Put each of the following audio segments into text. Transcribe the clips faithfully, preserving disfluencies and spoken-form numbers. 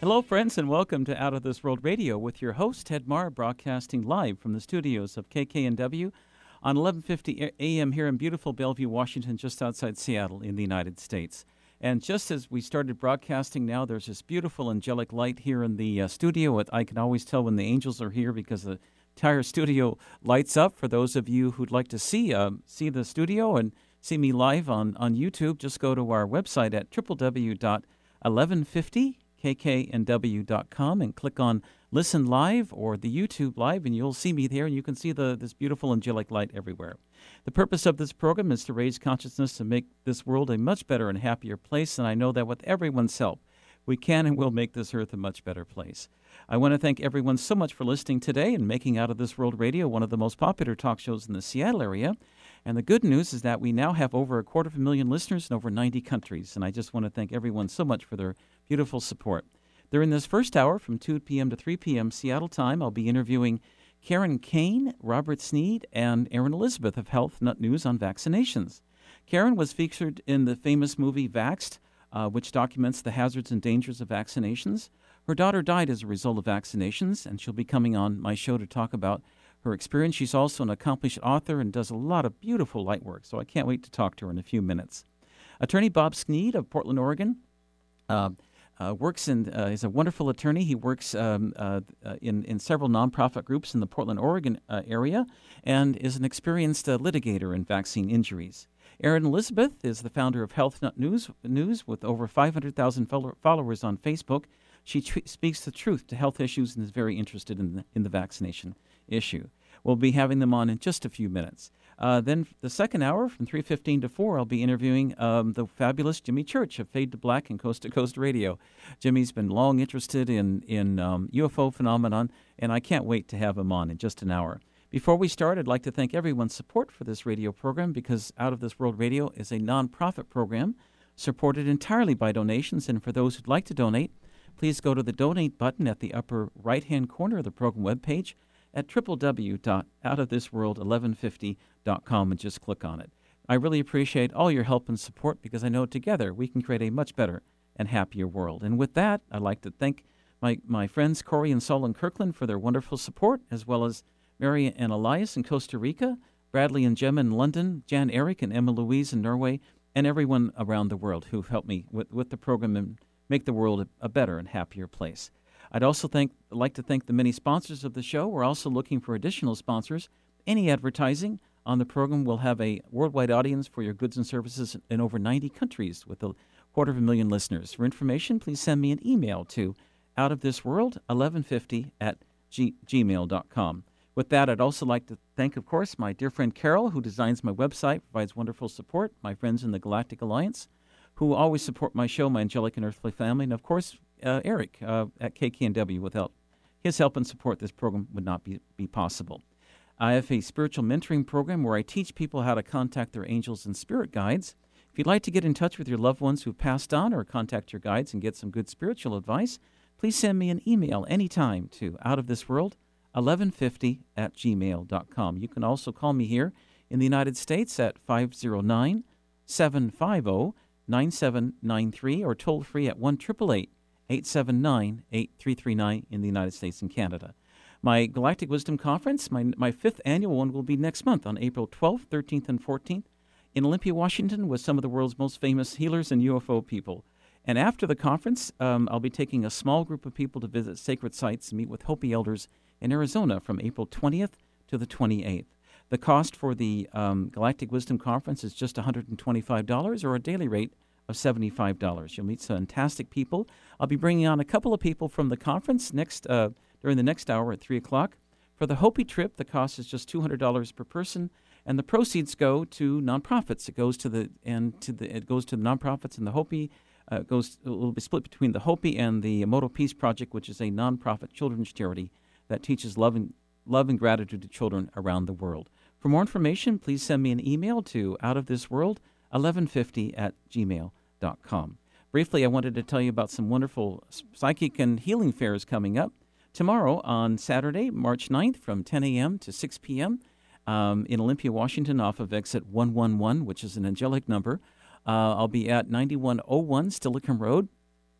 Hello, friends, and welcome to Out of This World Radio with your host, Ted Marr, broadcasting live from the studios of K K N W on eleven fifty a m here in beautiful Bellevue, Washington, just outside Seattle in the United States. And just as we started broadcasting now, there's this beautiful angelic light here in the uh, studio. I can always tell when the angels are here because the entire studio lights up. For those of you who'd like to see uh, see the studio and see me live on, on YouTube, just go to our website at w w w dot eleven fifty k k n w dot com and click on Listen Live or the YouTube Live, and you'll see me there, and you can see the this beautiful angelic light everywhere. The purpose of this program is to raise consciousness to make this world a much better and happier place, and I know that with everyone's help, we can and will make this earth a much better place. I want to thank everyone so much for listening today and making Out of This World Radio one of the most popular talk shows in the Seattle area. And the good news is that we now have over a quarter of a million listeners in over ninety countries, and I just want to thank everyone so much for their beautiful support. During this first hour from two p.m. to three p.m. Seattle time, I'll be interviewing Karen Kane, Robert Sneed, and Erin Elizabeth of Health Nut News on vaccinations. Karen was featured in the famous movie Vaxxed, uh, which documents the hazards and dangers of vaccinations. Her daughter died as a result of vaccinations, and she'll be coming on my show to talk about her experience. She's also an accomplished author and does a lot of beautiful light work, so I can't wait to talk to her in a few minutes. Attorney Bob Sneed of Portland, Oregon, uh, uh, works in, uh, is a wonderful attorney. He works um, uh, in, in several nonprofit groups in the Portland, Oregon uh, area and is an experienced uh, litigator in vaccine injuries. Erin Elizabeth is the founder of Health Nut News, News with over five hundred thousand follow- followers on Facebook. She tr- speaks the truth to health issues and is very interested in the, in the vaccination issue. We'll be having them on in just a few minutes. Uh, then the second hour, from three fifteen to four, I'll be interviewing um, the fabulous Jimmy Church of Fade to Black and Coast to Coast Radio. Jimmy's been long interested in, in um, U F O phenomenon, and I can't wait to have him on in just an hour. Before we start, I'd like to thank everyone's support for this radio program, because Out of This World Radio is a nonprofit program supported entirely by donations, and for those who'd like to donate, please go to the donate button at the upper right-hand corner of the program webpage at w w w dot out of this world eleven fifty dot com and just click on it. I really appreciate all your help and support, because I know together we can create a much better and happier world. And with that, I'd like to thank my, my friends Corey and Saul in Kirkland for their wonderful support, as well as Mary and Elias in Costa Rica, Bradley and Gemma in London, Jan Eric and Emma Louise in Norway, and everyone around the world who've helped me with, with the program and make the world a, a better and happier place. I'd also thank, like to thank the many sponsors of the show. We're also looking for additional sponsors. Any advertising on the program will have a worldwide audience for your goods and services in over ninety countries with a quarter of a million listeners. For information, please send me an email to outofthisworld eleven fifty at gmail dot com. With that, I'd also like to thank, of course, my dear friend Carol, who designs my website, provides wonderful support, my friends in the Galactic Alliance, who always support my show, My Angelic and Earthly Family, and, of course, uh, Eric uh, at K K N W. Without his help and support, this program would not be, be possible. I have a spiritual mentoring program where I teach people how to contact their angels and spirit guides. If you'd like to get in touch with your loved ones who've passed on or contact your guides and get some good spiritual advice, please send me an email anytime to outofthisworld eleven fifty at gmail dot com. You can also call me here in the United States at five oh nine, seven five zero, nine seven nine three or toll free at one eight eight eight, eight seven nine, eight three three nine in the United States and Canada. My Galactic Wisdom Conference, my, my fifth annual one, will be next month on April twelfth, thirteenth, and fourteenth in Olympia, Washington, with some of the world's most famous healers and U F O people. And after the conference, um, I'll be taking a small group of people to visit sacred sites and meet with Hopi elders in Arizona from April twentieth to the twenty-eighth. The cost for the um, Galactic Wisdom Conference is just one hundred twenty-five dollars, or a daily rate of seventy-five dollars. You'll meet some fantastic people. I'll be bringing on a couple of people from the conference next uh, during the next hour at three o'clock. For the Hopi trip, the cost is just two hundred dollars per person, and the proceeds go to nonprofits. It goes to the and to the it goes to the nonprofits and the Hopi. Uh, goes it will be split between the Hopi and the Moto Peace Project, which is a nonprofit children's charity that teaches love and, love and gratitude to children around the world. For more information, please send me an email to outofthisworld eleven fifty at gmail dot com. Briefly, I wanted to tell you about some wonderful psychic and healing fairs coming up. Tomorrow on Saturday, March ninth, from ten a.m. to six p.m. Um, in Olympia, Washington, off of exit one one one, which is an angelic number. Uh, I'll be at ninety-one oh one Stillicum Road.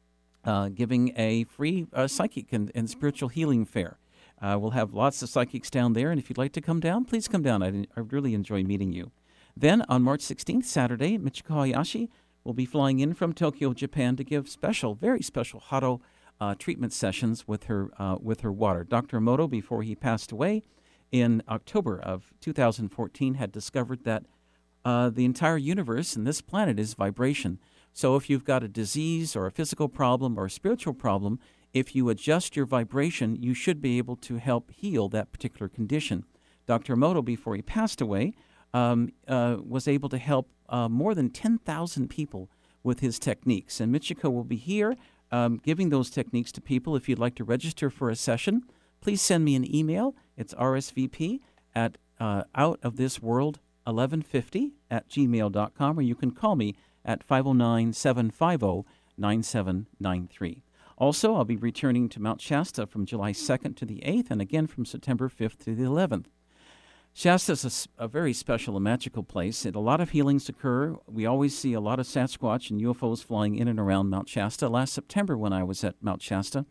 uh, giving a free uh, psychic and, and spiritual healing fair. Uh, we'll have lots of psychics down there, and if you'd like to come down, please come down. I'd, I'd really enjoy meeting you. Then on March sixteenth, Saturday, Michiko Hayashi will be flying in from Tokyo, Japan, to give special, very special Hado uh, treatment sessions with her uh, with her water. Doctor Emoto, before he passed away in October of two thousand fourteen, had discovered that uh, the entire universe and this planet is vibration. So if you've got a disease or a physical problem or a spiritual problem, if you adjust your vibration, you should be able to help heal that particular condition. Doctor Emoto, before he passed away, um, uh, was able to help uh, more than ten thousand people with his techniques. And Michiko will be here um, giving those techniques to people. If you'd like to register for a session, please send me an email. It's R S V P at uh, outofthisworld eleven fifty at gmail dot com, or you can call me at five oh nine, seven five oh, nine seven nine three. Also, I'll be returning to Mount Shasta from July second to the eighth, and again from September fifth to the eleventh. Shasta is a, a very special and magical place. And a lot of healings occur. We always see a lot of Sasquatch and U F Os flying in and around Mount Shasta. Last September, when I was at Mount Shasta,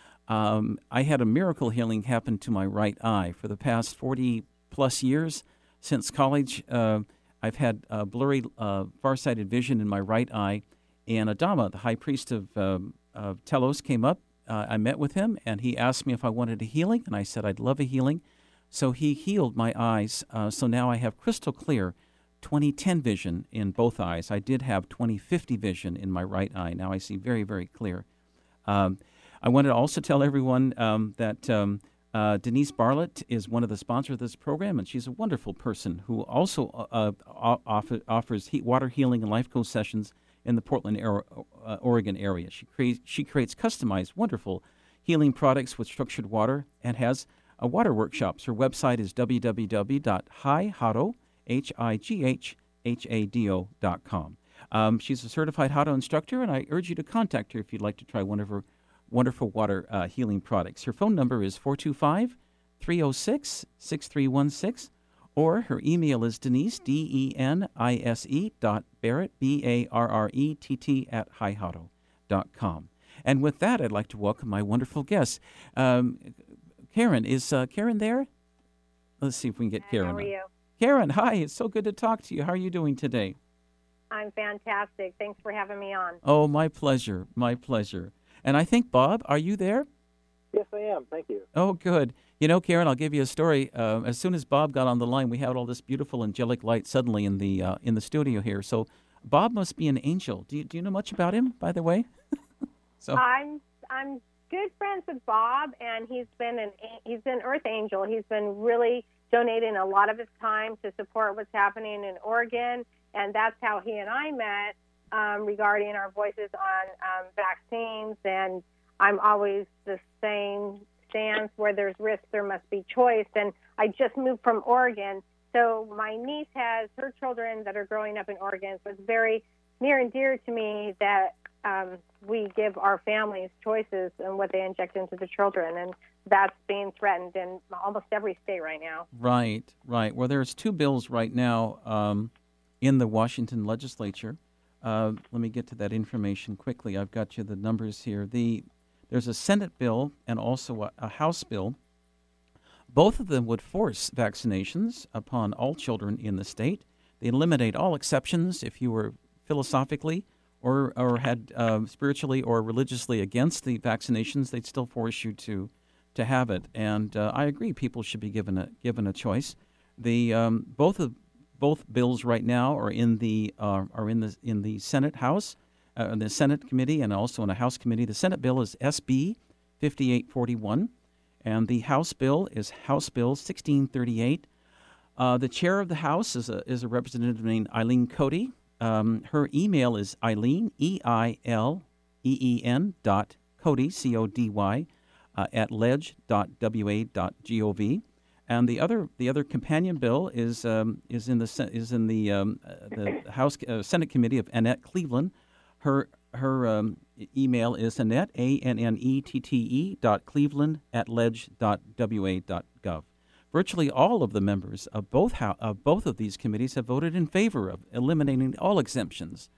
um, I had a miracle healing happen to my right eye. For the past forty plus years since college, uh, I've had uh, blurry, uh, far-sighted vision in my right eye. And Adama, the high priest of, um, of Telos, came up. Uh, I met with him, and he asked me if I wanted a healing, and I said I'd love a healing. So he healed my eyes. Uh, so now I have crystal clear twenty ten vision in both eyes. I did have twenty fifty vision in my right eye. Now I see very, very clear. Um, I wanted to also tell everyone um, that um, uh, Denise Bartlett is one of the sponsors of this program, and she's a wonderful person who also uh, offer, offers heat, water healing and life coach sessions in the Portland, uh, Oregon area. She creates, she creates customized, wonderful healing products with structured water and has a water workshops. Her website is w w w dot highhado, H I G H H A D O dot com. Um, she's a certified Hado instructor, and I urge you to contact her if you'd like to try one of her wonderful water uh, healing products. Her phone number is four two five, three oh six, six three one six, or her email is Denise, D E N I S E dot Barrett, B A R R E T T, at highhado dot com. And with that, I'd like to welcome my wonderful guests. Um, Karen, is uh, Karen there? Let's see if we can get Hi, Karen. How are you? Karen, hi. It's so good to talk to you. How are you doing today? I'm fantastic. Thanks for having me on. Oh, my pleasure. My pleasure. And I think, Bob, are you there? Yes, I am. Thank you. Oh, good. You know, Karen, I'll give you a story. Uh, as soon as Bob got on the line, we had all this beautiful angelic light suddenly in the uh, in the studio here. So Bob must be an angel. Do you, do you know much about him, by the way? so I'm I'm good friends with Bob, and he's been an he's an Earth Angel. He's been really donating a lot of his time to support what's happening in Oregon, and that's how he and I met um, regarding our voices on um, vaccines. And I'm always the same stance: where there's risk, there must be choice. And I just moved from Oregon, so my niece has her children that are growing up in Oregon. So it's very near and dear to me that Um, we give our families choices and what they inject into the children, and that's being threatened in almost every state right now. Right, right. Well, there's two bills right now um, in the Washington legislature. Uh, let me get to that information quickly. I've got you the numbers here. The There's a Senate bill and also a, a House bill. Both of them would force vaccinations upon all children in the state. They eliminate all exceptions if you were philosophically or or had uh, spiritually or religiously against the vaccinations. They'd still force you to to have it. And uh, I agree, people should be given a given a choice. The um, both of both bills right now are in the uh, are in the in the Senate House, uh, the Senate committee, and also in a House committee. The Senate bill is S B fifty-eight forty-one, and the House bill is House Bill sixteen thirty-eight. Uh, the chair of the House is a is a representative named Eileen Cody. Um, her email is Eileen, E I L E E N dot Cody, C O D Y, uh, at ledge dot W A dot gov. And the other the other companion bill is um, is in the is in the um, uh, the House uh, Senate committee of Annette Cleveland. Her her um, email is Annette, A N N E T T E dot Cleveland at ledge dot W A dot gov. Virtually all of the members of both ho- of both of these committees have voted in favor of eliminating all exemptions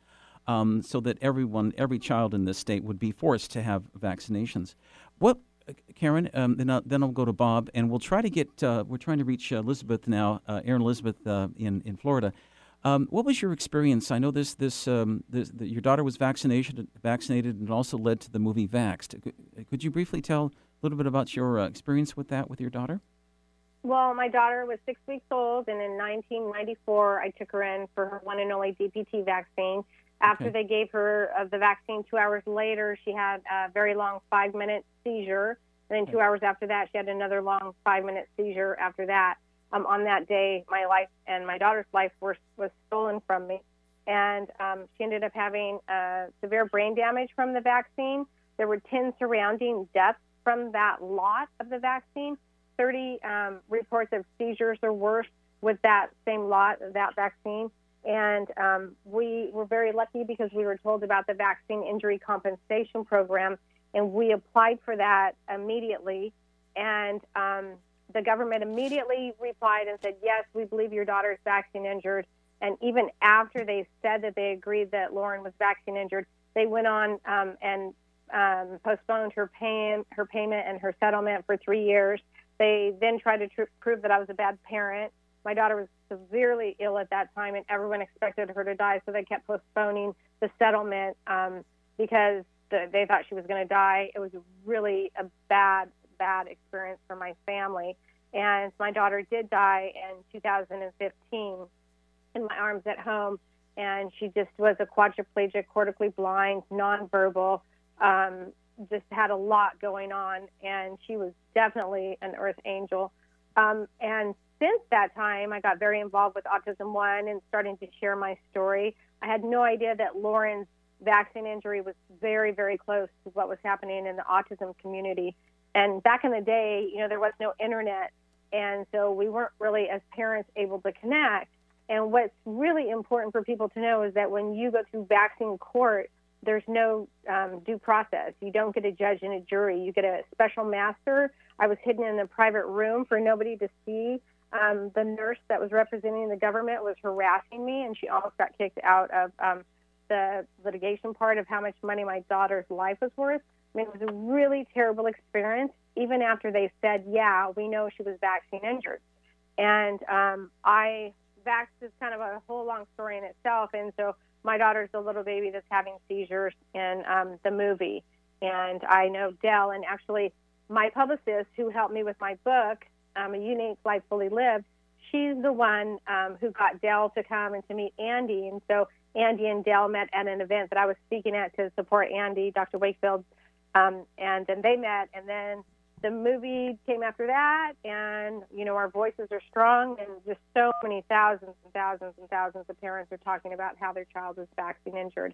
um, so that everyone, every child in this state would be forced to have vaccinations. What, Karen, um, then, I'll, then I'll go to Bob, and we'll try to get, uh, we're trying to reach Elizabeth now, uh, Erin Elizabeth uh, in, in Florida. Um, what was your experience? I know this, this, um, this the, your daughter was vaccinated, vaccinated and also led to the movie Vaxxed. Could, could you briefly tell a little bit about your uh, experience with that with your daughter? Well, my daughter was six weeks old, and in nineteen ninety-four, I took her in for her one and only D P T vaccine. After Okay. they gave her uh, the vaccine, two hours later, she had a very long five-minute seizure. And then two hours after that, she had another long five-minute seizure after that. Um, on that day, my life and my daughter's life were, was stolen from me. And um, she ended up having uh, severe brain damage from the vaccine. There were ten surrounding deaths from that lot of the vaccine, thirty um, reports of seizures or worse with that same lot of that vaccine. And um, we were very lucky because we were told about the Vaccine Injury Compensation Program, and we applied for that immediately. And um, the government immediately replied and said, yes, we believe your daughter is vaccine injured. And even after they said that they agreed that Lauren was vaccine injured, they went on um, and um, postponed her, pay- her payment and her settlement for three years. They then tried to tr- prove that I was a bad parent. My daughter was severely ill at that time, and everyone expected her to die, so they kept postponing the settlement um, because the, they thought she was going to die. It was really a bad, bad experience for my family. And my daughter did die in two thousand fifteen in my arms at home, and she just was a quadriplegic, cortically blind, nonverbal, um, just had a lot going on, and she was definitely an earth angel. Um, and since that time, I got very involved with Autism One and starting to share my story. I had no idea that Lauren's vaccine injury was very, very close to what was happening in the autism community. And back in the day, you know, there was no internet, and so we weren't really, as parents, able to connect. And what's really important for people to know is that when you go through vaccine court, there's no um, due process. You don't get a judge and a jury. You get a special master. I was hidden in a private room for nobody to see. Um, the nurse that was representing the government was harassing me, and she almost got kicked out of um, the litigation part of how much money my daughter's life was worth. I mean, it was a really terrible experience, even after they said, yeah, we know she was vaccine injured. And um, I, Vax is kind of a whole long story in itself, and so my daughter's the little baby that's having seizures in um, the movie. And I know Dell, and actually my publicist who helped me with my book, um, A Unique Life Fully Lived, she's the one um, who got Dell to come and to meet Andy. And so Andy and Dell met at an event that I was speaking at to support Andy, Doctor Wakefield, um, and then they met. And then the movie came after that, and, you know, our voices are strong, and just so many thousands and thousands and thousands of parents are talking about how their child is vaccine injured.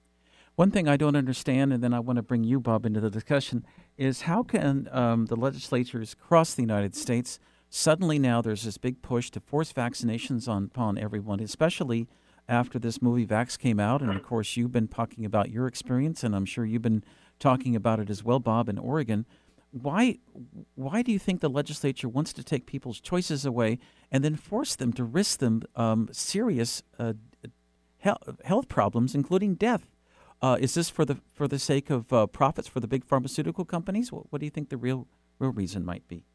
One thing I don't understand, and then I want to bring you, Bob, into the discussion, is how can um, the legislatures across the United States suddenly now there's this big push to force vaccinations on upon everyone, especially after this movie Vax came out, and of course you've been talking about your experience, and I'm sure you've been talking about it as well, Bob, in Oregon. Why why do you think the legislature wants to take people's choices away and then force them to risk them um, serious uh, health problems, including death? Uh, is this for the for the sake of uh, profits for the big pharmaceutical companies? What, what do you think the real real reason might be?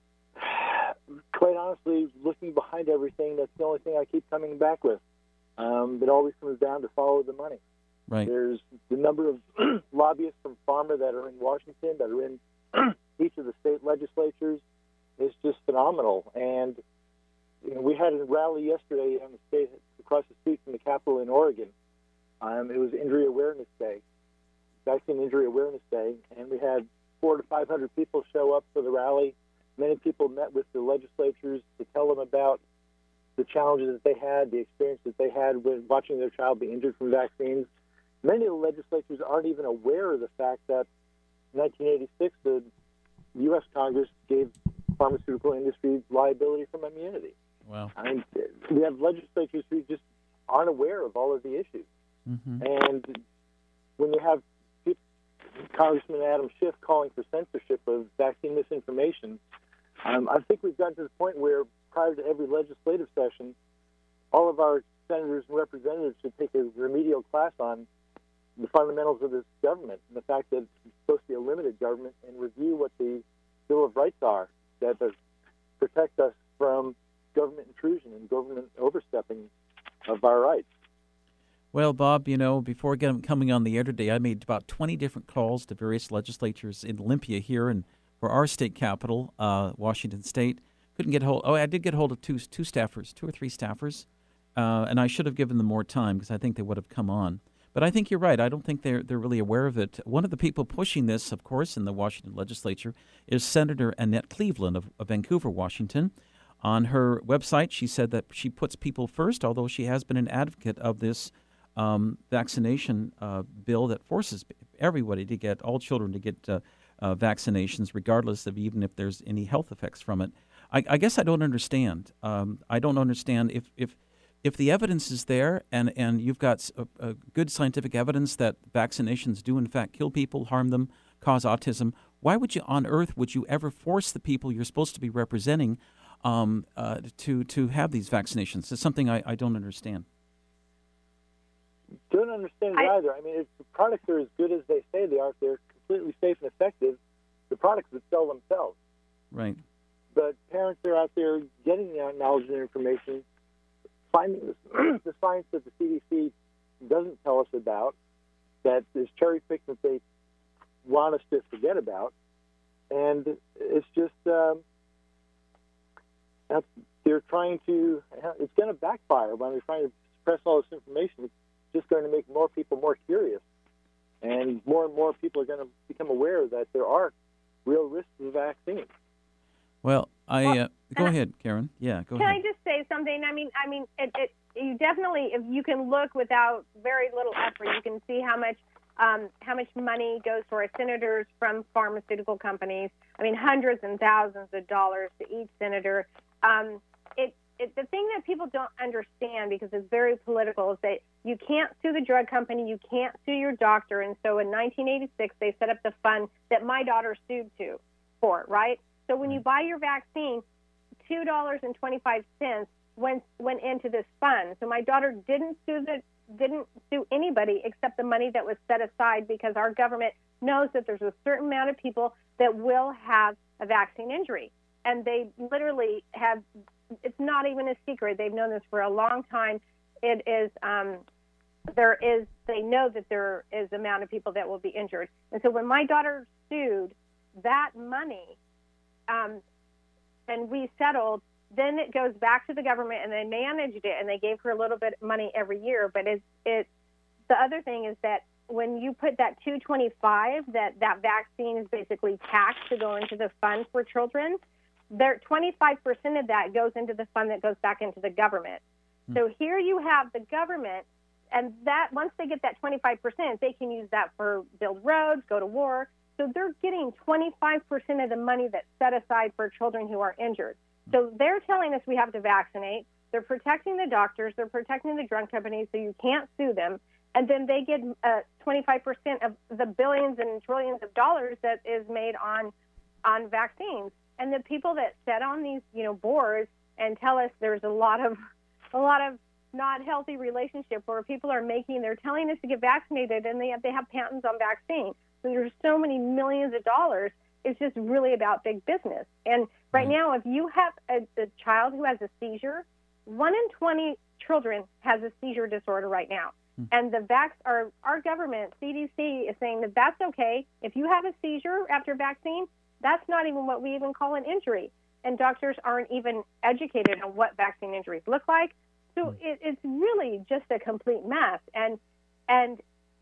Quite honestly, looking behind everything, that's the only thing I keep coming back with. Um, it always comes down to follow the money. Right. There's the number of lobbyists from pharma that are in Washington, that are in each of the state legislatures, is just phenomenal. And you know, we had a rally yesterday on the state across the street from the Capitol in Oregon. Um, it was Injury Awareness Day, Vaccine Injury Awareness Day, and we had four to five hundred people show up for the rally. Many people met with the legislatures to tell them about the challenges that they had, the experience that they had with watching their child be injured from vaccines. Many of the legislatures aren't even aware of the fact that in nineteen eighty-six, the U S Congress gave pharmaceutical industry liability from immunity. Wow. I mean, we have legislatures who just aren't aware of all of the issues. Mm-hmm. And when you have Congressman Adam Schiff calling for censorship of vaccine misinformation, um, I think we've gotten to the point where prior to every legislative session, all of our senators and representatives should take a remedial class on the fundamentals of this government and the fact that it's supposed to be a limited government, and review what the Bill of Rights are that protect us from government intrusion and government overstepping of our rights. Well, Bob, you know, before getting, coming on the air today, I made about twenty different calls to various legislatures in Olympia here and for our state capital, uh, Washington State. Couldn't get hold. Oh, I did get hold of two two staffers, two or three staffers, uh, and I should have given them more time because I think they would have come on. But I think you're right. I don't think they're they're really aware of it. One of the people pushing this, of course, in the Washington legislature is Senator Annette Cleveland of, of Vancouver, Washington. On her website, she said that she puts people first, although she has been an advocate of this um, vaccination uh, bill that forces everybody to get, all children to get uh, uh, vaccinations, regardless of even if there's any health effects from it. I, I guess I don't understand. Um, I don't understand if, if if the evidence is there and, and you've got a, a good scientific evidence that vaccinations do in fact kill people, harm them, cause autism, why would you on earth would you ever force the people you're supposed to be representing um, uh, to to have these vaccinations? It's something I, I don't understand. Don't understand it I, either. I mean, if the products are as good as they say they are, if they're completely safe and effective, the products would sell themselves. Right. But parents are out there getting the knowledge and information, finding the, the science that the C D C doesn't tell us about, that is cherry-picked that they want us to forget about. And it's just, um, they're trying to, it's going to backfire when they're trying to suppress all this information. It's just going to make more people more curious. And more and more people are going to become aware that there are real risks of the vaccine. Well, I well, uh, go ahead, Karen. Yeah, go can ahead. Can I just say something? I mean, I mean, it, it, you definitely, if you can look without very little effort, you can see how much um, how much money goes to our senators from pharmaceutical companies. I mean, hundreds and thousands of dollars to each senator. Um, it, it, the thing that people don't understand, because it's very political, is that you can't sue the drug company, you can't sue your doctor. And so in nineteen eighty-six, they set up the fund that my daughter sued to for, right? So when you buy your vaccine, two dollars and twenty-five cents went went into this fund. So my daughter didn't sue the didn't sue anybody except the money that was set aside, because our government knows that there's a certain amount of people that will have a vaccine injury, and they literally have. It's not even a secret. They've known this for a long time. It is. Um, there is. They know that there is an amount of people that will be injured, and so when my daughter sued, that money. Um, and we settled, then it goes back to the government, and they managed it, and they gave her a little bit of money every year. But it's, it's, the other thing is that when you put that two twenty-five, that, that vaccine is basically taxed to go into the fund for children, there twenty-five percent of that goes into the fund that goes back into the government. Mm. So here you have the government, and that once they get that twenty-five percent, they can use that for build roads, go to war. So they're getting twenty-five percent of the money that's set aside for children who are injured. So they're telling us we have to vaccinate. They're protecting the doctors. They're protecting the drug companies, so you can't sue them. And then they get uh, twenty-five percent of the billions and trillions of dollars that is made on on vaccines. And the people that sit on these, you know, boards and tell us there's a lot of a lot of not healthy relationship where people are making, they're telling us to get vaccinated, and they have, they have patents on vaccine. So there's so many millions of dollars. It's just really about big business. And right now, if you have a, a child who has a seizure, one in twenty children has a seizure disorder right now. Mm. And the vax, our, our government, C D C, is saying that that's okay. If you have a seizure after vaccine, that's not even what we even call an injury. And doctors aren't even educated on what vaccine injuries look like. So mm. it, it's really just a complete mess. And and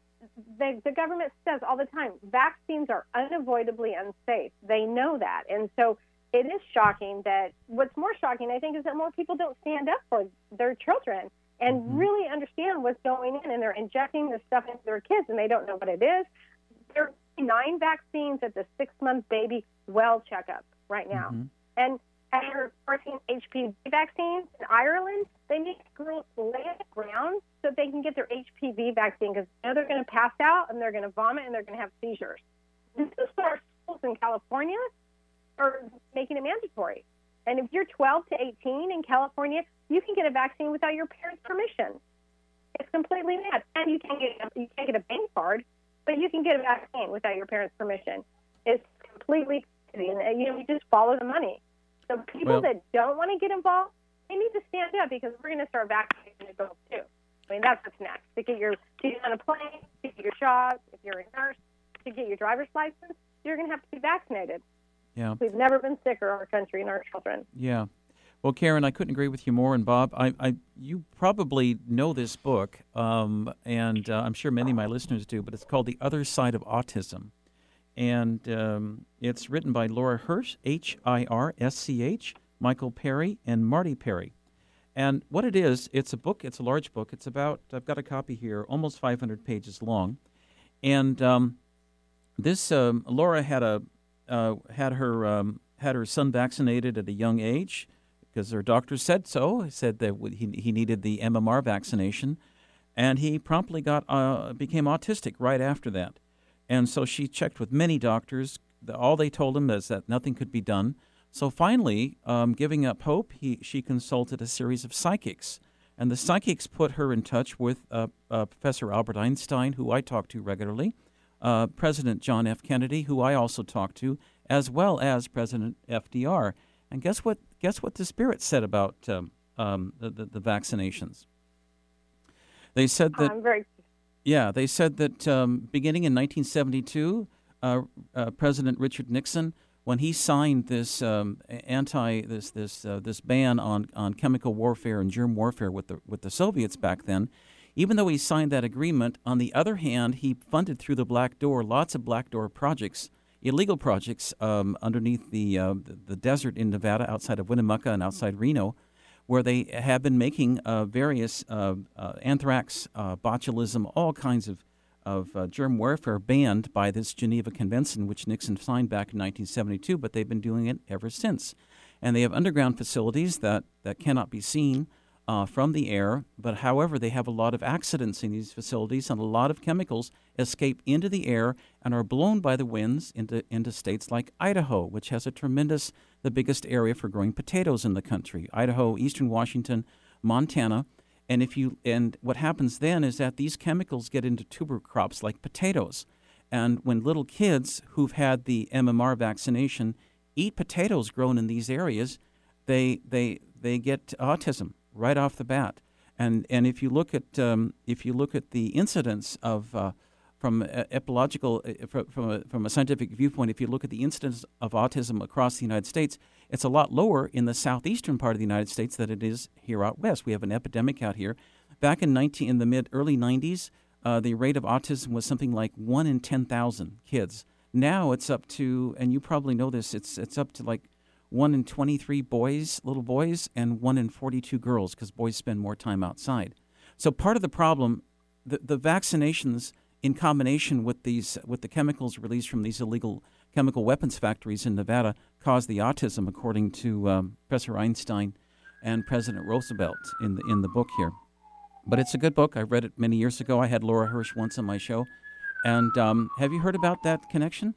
The, the government says all the time, vaccines are unavoidably unsafe. They know that. And so it is shocking that what's more shocking, I think, is that more people don't stand up for their children and mm-hmm. really understand what's going in. And they're injecting this stuff into their kids, and they don't know what it is. There are nine vaccines at the six-month baby well checkup right now. Mm-hmm. And after fourteen H P V vaccines in Ireland, they make girls lay on the ground so they can get their H P V vaccine, because they know they're going to pass out and they're going to vomit and they're going to have seizures. This is what our schools in California are making it mandatory. And if you're twelve to eighteen in California, you can get a vaccine without your parents' permission. It's completely mad. And you can't get you can't get a bank card, but you can get a vaccine without your parents' permission. It's completely crazy. And, you know, you just follow the money. So people Well, that don't want to get involved, they need to stand up because we're going to start vaccinating adults too. I mean, that's what's next. To get your to get on a plane, to get your shot, if you're a nurse, to get your driver's license, you're going to have to be vaccinated. yeah, We've never been sicker, our country and our children. yeah. Well, Karen, I couldn't agree with you more. And Bob, I, I you probably know this book, um, and uh, I'm sure many of my listeners do, but it's called The Other Side of Autism. And um, it's written by Laura Hirsch, H I R S C H, Michael Perry, and Marty Perry. And what it is, it's a book, it's a large book. It's about, I've got a copy here, almost five hundred pages long. And um, this, um, Laura had a uh, had her um, had her son vaccinated at a young age because her doctor said so. He said that he he needed the M M R vaccination, and he promptly got uh, became autistic right after that. And so she checked with many doctors. All they told him is that nothing could be done. So finally, um, giving up hope, he she consulted a series of psychics, and the psychics put her in touch with uh, uh, Professor Albert Einstein, who I talk to regularly, uh, President John F. Kennedy, who I also talk to, as well as President F D R. And guess what? Guess what the spirits said about um, um, the, the the vaccinations? They said that. I'm very Yeah, they said that um, beginning in nineteen seventy-two, uh, uh, President Richard Nixon, when he signed this um, anti this this uh, this ban on, on chemical warfare and germ warfare with the with the Soviets back then, even though he signed that agreement, on the other hand, he funded through the back door lots of back door projects, illegal projects um, underneath the, uh, the the desert in Nevada, outside of Winnemucca and outside Reno, where they have been making uh, various uh, uh, anthrax, uh, botulism, all kinds of, of uh, germ warfare banned by this Geneva Convention, which Nixon signed back in nineteen seventy-two, but they've been doing it ever since. And they have underground facilities that, that cannot be seen uh, from the air, but however, they have a lot of accidents in these facilities, and a lot of chemicals escape into the air and are blown by the winds into, into states like Idaho, which has a tremendous, the biggest area for growing potatoes in the country. Idaho, eastern Washington, Montana. And if you and what happens then is that these chemicals get into tuber crops like potatoes. And when little kids who've had the M M R vaccination eat potatoes grown in these areas, they they they get autism right off the bat. And and if you look at um, if you look at the incidence of uh, from a epidemiological uh, from a, from a scientific viewpoint, if you look at the incidence of autism across the United States, it's a lot lower in the southeastern part of the United States than it is here out west. We have an epidemic out here. Back in nineteen in the mid early nineties, uh, the rate of autism was something like one in ten thousand kids. Now it's up to, and you probably know this, it's it's up to like one in twenty-three boys, little boys, and one in forty-two girls, because boys spend more time outside. So part of the problem, the, the vaccinations in combination with these with the chemicals released from these illegal chemical weapons factories in Nevada cause the autism, according to um, Professor Einstein and President Roosevelt in the in the book here. But it's a good book. I read it many years ago. I had Laura Hirsch once on my show. And um, have you heard about that connection?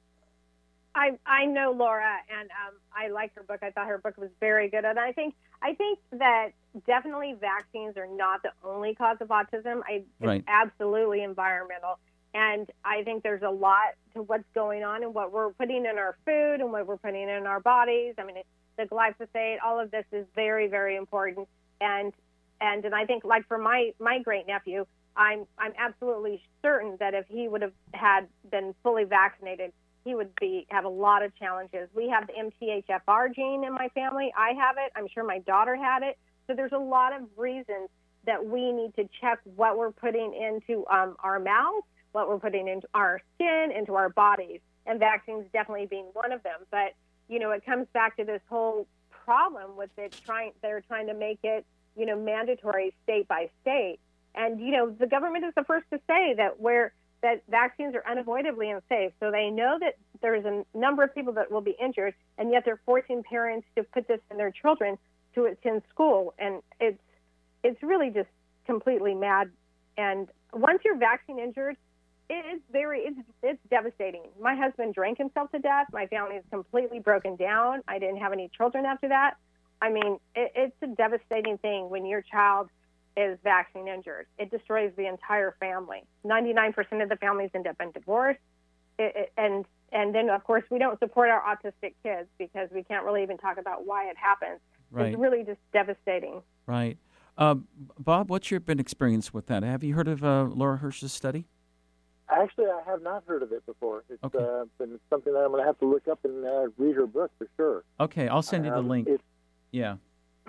I I know Laura, and um, I like her book. I thought her book was very good, and I think I think that definitely vaccines are not the only cause of autism. I, it's Right. absolutely environmental, and I think there's a lot to what's going on and what we're putting in our food and what we're putting in our bodies. I mean, it, the glyphosate, all of this is very, very important, and and and I think, like for my my great nephew, I'm I'm absolutely certain that if he would have had been fully vaccinated, he would be have a lot of challenges. We have the M T H F R gene in my family. I have it. I'm sure my daughter had it. So there's a lot of reasons that we need to check what we're putting into um, our mouths, what we're putting into our skin, into our bodies, and vaccines definitely being one of them. But, you know, it comes back to this whole problem with it trying, they're trying to make it, you know, mandatory state by state. And, you know, the government is the first to say that we're, that vaccines are unavoidably unsafe. So they know that there's a number of people that will be injured, and yet they're forcing parents to put this in their children to attend school. And it's it's really just completely mad. And once you're vaccine injured, it is very, it's, it's devastating. My husband drank himself to death. My family is completely broken down. I didn't have any children after that. I mean, it, it's a devastating thing when your child is vaccine injured. It destroys the entire family. ninety-nine percent of the families end up in divorce. It, it, and and then, of course, we don't support our autistic kids because we can't really even talk about why it happens. Right. It's really just devastating. Right. Uh, Bob, what's your been experience with that? Have you heard of uh, Laura Hirsch's study? Actually, I have not heard of it before. It's Okay. uh, been something that I'm going to have to look up and uh, read her book for sure. Okay, I'll send you the Um, link. It's, Yeah.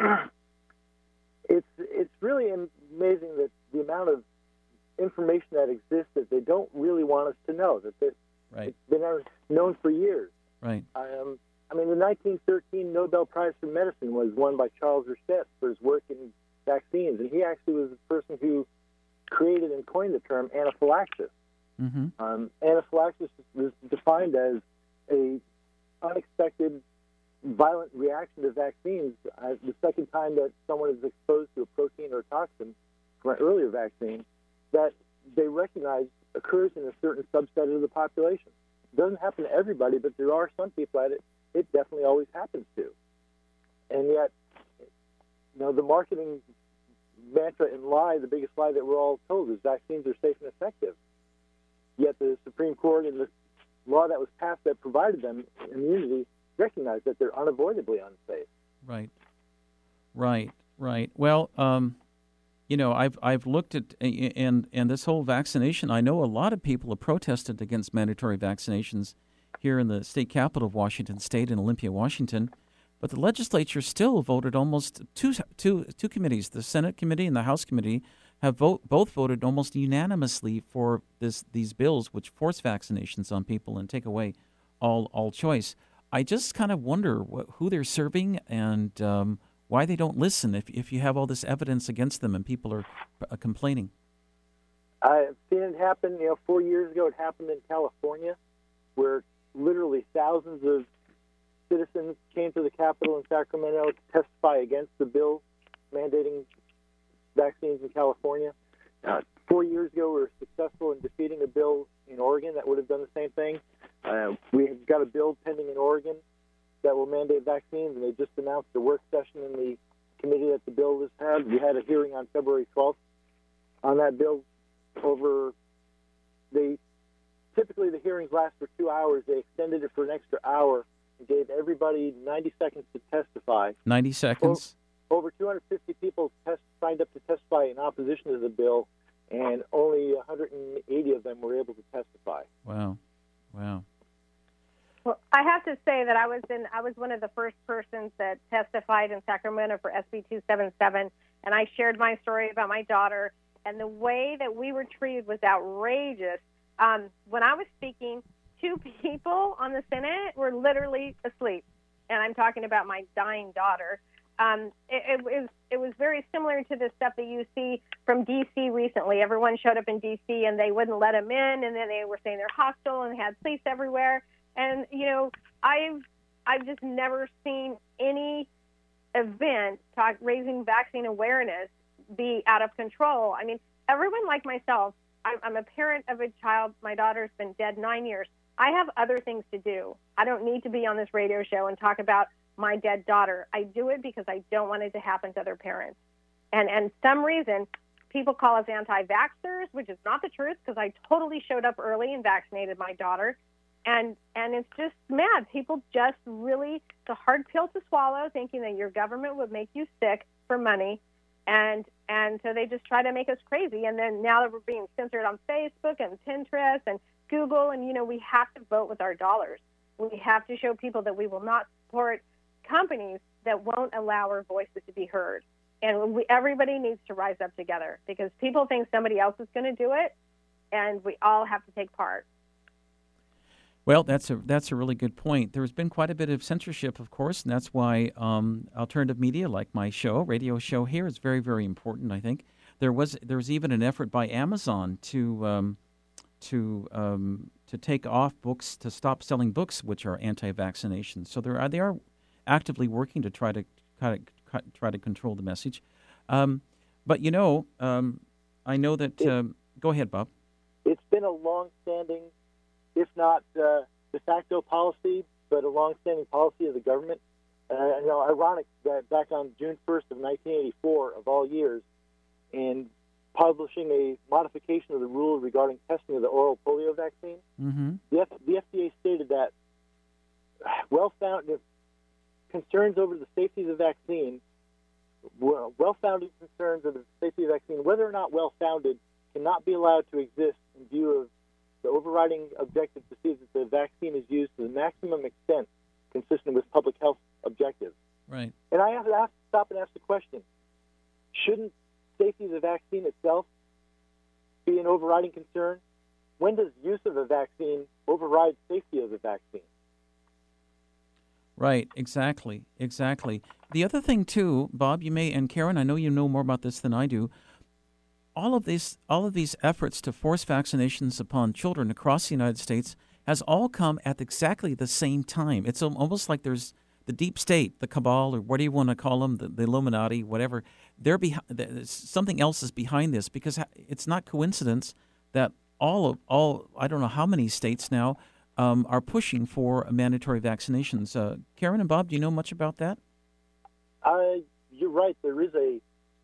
it's it's really amazing that the amount of information that exists that they don't really want us to know. That it, Right. it's been known for years. Right. Um, I mean, the nineteen thirteen Nobel Prize for Medicine was won by Charles Richter for his work in vaccines, and he actually was the person who created and coined the term anaphylaxis. Mm-hmm. Um, anaphylaxis is defined as a unexpected violent reaction to vaccines. Uh, the second time that someone is exposed to a protein or a toxin from an earlier vaccine, that they recognize occurs in a certain subset of the population. It doesn't happen to everybody, but there are some people that it, it definitely always happens to. And yet, you know, the marketing mantra and lie, the biggest lie that we're all told is vaccines are safe and effective. Yet the Supreme Court and the law that was passed that provided them immunity recognize that they're unavoidably unsafe. Right. Right. Right. Well, um, you know, I've I've looked at and and this whole vaccination. I know a lot of people have protested against mandatory vaccinations here in the state capital of Washington State in Olympia, Washington. But the legislature still voted almost two two two committees, the Senate committee and the House committee, have vote, both voted almost unanimously for this these bills which force vaccinations on people and take away all all choice. I just kind of wonder wh- who they're serving and um, why they don't listen if if you have all this evidence against them and people are uh, complaining. I've seen it happen. You know, four years ago, it happened in California, where literally thousands of citizens came to the Capitol in Sacramento to testify against the bill mandating vaccines in California. Uh, four years ago, we were successful in defeating a bill in Oregon that would have done the same thing. Uh, we have got a bill pending in Oregon that will mandate vaccines, and they just announced a work session in the committee that the bill was had. We had a hearing on February twelfth on that bill. Over they typically the hearings last for two hours. They extended it for an extra hour and gave everybody ninety seconds to testify. ninety seconds. Over two hundred fifty people test, signed up to testify in opposition to the bill, and only one hundred eighty of them were able to testify. Wow, wow. Well, I have to say that I was in I was one of the first persons that testified in Sacramento for S B two seventy-seven, and I shared my story about my daughter, and the way that we were treated was outrageous. Um, when I was speaking, two people on the Senate were literally asleep, and I'm talking about my dying daughter. Um, it, it was it was very similar to the stuff that you see from D C recently. Everyone showed up in D C and they wouldn't let them in, and then they were saying they're hostile and they had police everywhere. And you know, I've I've just never seen any event talk raising vaccine awareness be out of control. I mean, everyone like myself. I'm, I'm a parent of a child. My daughter's been dead nine years. I have other things to do. I don't need to be on this radio show and talk about my dead daughter. I do it because I don't want it to happen to other parents. And and some reason, people call us anti-vaxxers, which is not the truth because I totally showed up early and vaccinated my daughter. And and it's just mad. People just really, it's a hard pill to swallow, thinking that your government would make you sick for money. And and so they just try to make us crazy. And then now that we're being censored on Facebook and Pinterest and Google, and, you know, we have to vote with our dollars. We have to show people that we will not support companies that won't allow our voices to be heard. And we, everybody needs to rise up together because people think somebody else is going to do it, and we all have to take part. Well, that's a that's a really good point. There's been quite a bit of censorship, of course, and that's why um, alternative media, like my show, radio show here, is very, very important. I think there was there was even an effort by Amazon to um, to um, to take off books, to stop selling books which are anti-vaccination. So there are they are actively working to try to try to, try to control the message. Um, but you know, um, I know that. Um, go ahead, Bob. It's been a long-standing, if not uh, de facto policy, but a long-standing policy of the government. Uh, you know, ironic that back on June first of nineteen eighty-four, of all years, in publishing a modification of the rule regarding testing of the oral polio vaccine. Mm-hmm. The, F- the F D A stated that well-founded concerns over the safety of the vaccine, well- well-founded concerns of the safety of the vaccine, whether or not well-founded, cannot be allowed to exist in view of the overriding objective to see that the vaccine is used to the maximum extent consistent with public health objectives. Right. And I have to, ask, stop and ask the question, shouldn't safety of the vaccine itself be an overriding concern? When does use of a vaccine override safety of the vaccine? Right, exactly, exactly. The other thing, too, Bob, you may, and Karen, I know you know more about this than I do, all of these, all of these efforts to force vaccinations upon children across the United States has all come at exactly the same time. It's almost like there's the deep state, the cabal, or what do you want to call them, the, the Illuminati, whatever. They're behind. Something else is behind this, because it's not coincidence that all of all I don't know how many states now um, are pushing for mandatory vaccinations. Uh, Karen and Bob, do you know much about that? Uh, you're right. There is a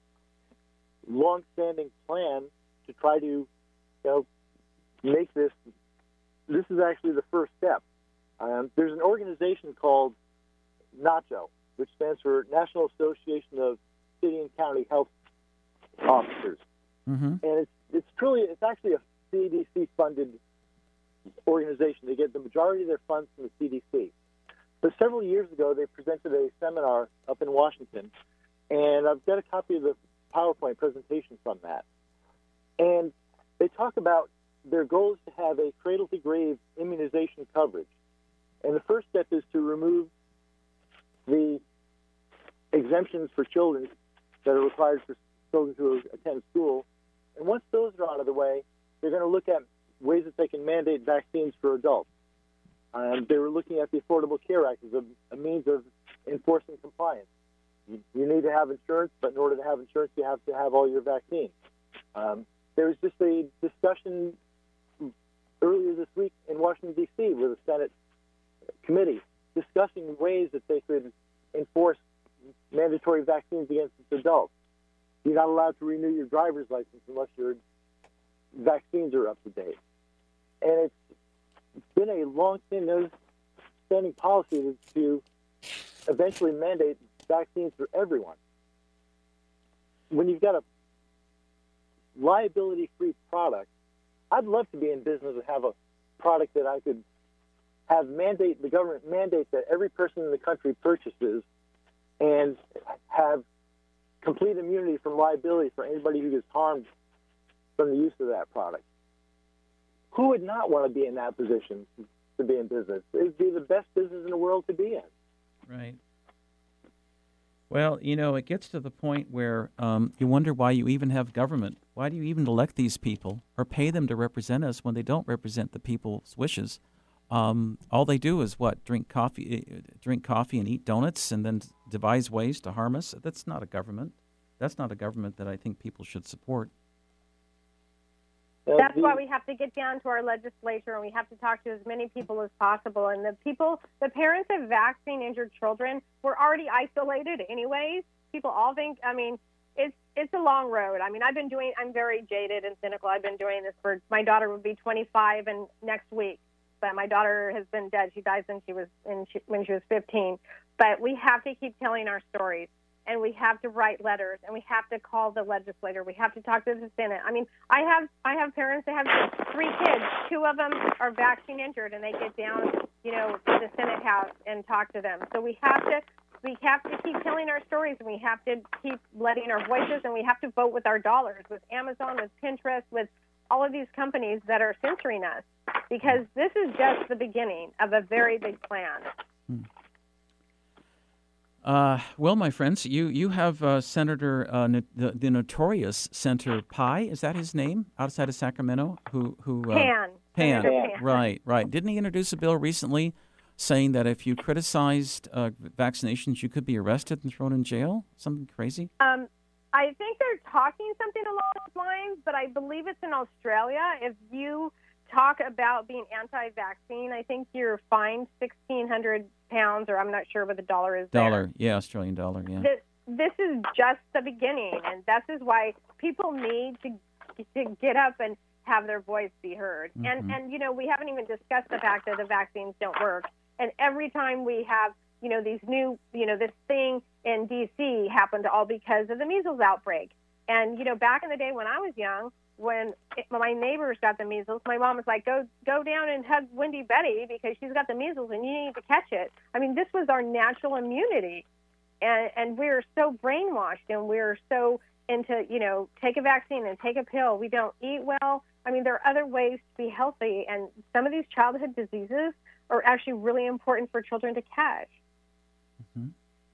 long-standing plan to try to, you know, make this. This is actually the first step. Um, there's an organization called NACHO, which stands for National Association of City and County Health Officers, Mm-hmm. and it's it's truly it's actually a C D C-funded organization. They get the majority of their funds from the C D C. But several years ago, they presented a seminar up in Washington, and I've got a copy of the PowerPoint presentation from that. And they talk about their goal is to have a cradle-to-grave immunization coverage. And the first step is to remove the exemptions for children that are required for children to attend school. And once those are out of the way, they're going to look at ways that they can mandate vaccines for adults. Um, they were looking at the Affordable Care Act as a, a means of enforcing compliance. You, you need to have insurance, but in order to have insurance, you have to have all your vaccines. Um, there was just a discussion earlier this week in Washington, D C with a Senate committee discussing ways that they could enforce mandatory vaccines against adults. You're not allowed to renew your driver's license unless your vaccines are up to date. And it's been a long-standing standing policy to eventually mandate vaccines for everyone. When you've got a liability-free product, I'd love to be in business and have a product that I could have mandate, the government mandate that every person in the country purchases and have complete immunity from liability for anybody who gets harmed from the use of that product. Who would not want to be in that position to be in business? It would be the best business in the world to be in. Right. Well, you know, it gets to the point where um, you wonder why you even have government. Why do you even elect these people or pay them to represent us when they don't represent the people's wishes? Um, all they do is what? Drink coffee, drink coffee and eat donuts, and then devise ways to harm us. That's not a government. That's not a government that I think people should support. That's why we have to get down to our legislature, and we have to talk to as many people as possible. And the people, the parents of vaccine-injured children, were already isolated anyways. People all think, I mean, it's it's a long road. I mean, I've been doing, I'm very jaded and cynical. I've been doing this for, my daughter would be twenty-five and next week. But my daughter has been dead. She died when she was in, when she was fifteen. But we have to keep telling our stories. And we have to write letters, and we have to call the legislator. We have to talk to the Senate. I mean, I have I have parents that have three kids. Two of them are vaccine injured, and they get down, you know, to the Senate House and talk to them. So we have to we have to keep telling our stories, and we have to keep letting our voices, and we have to vote with our dollars, with Amazon, with Pinterest, with all of these companies that are censoring us, because this is just the beginning of a very big plan. Hmm. Uh, well, my friends, you you have uh, Senator uh, no, the, the notorious Senator Pai, is that his name, outside of Sacramento? Who who uh, Pan. Pan. Pan. Right, right. Didn't he introduce a bill recently saying that if you criticized uh, vaccinations, you could be arrested and thrown in jail? Something crazy? Um, I think they're talking something along those lines, but I believe it's in Australia. If you talk about being anti-vaccine, I think you're fined sixteen hundred pounds, or I'm not sure what the dollar is. Dollar, there. yeah, Australian dollar, yeah. The, this is just the beginning, and this is why people need to to get up and have their voice be heard. Mm-hmm. And and you know, we haven't even discussed the fact that the vaccines don't work. And every time we have, you know, these new, you know, this thing in D C happened all because of the measles outbreak. And you know, back in the day when I was young, when it, my neighbors got the measles, my mom was like, go go down and hug Wendy Betty because she's got the measles and you need to catch it. I mean, this was our natural immunity. And, and we're so brainwashed, and we're so into, you know, take a vaccine and take a pill. We don't eat well. I mean, there are other ways to be healthy, and some of these childhood diseases are actually really important for children to catch. Mm-hmm.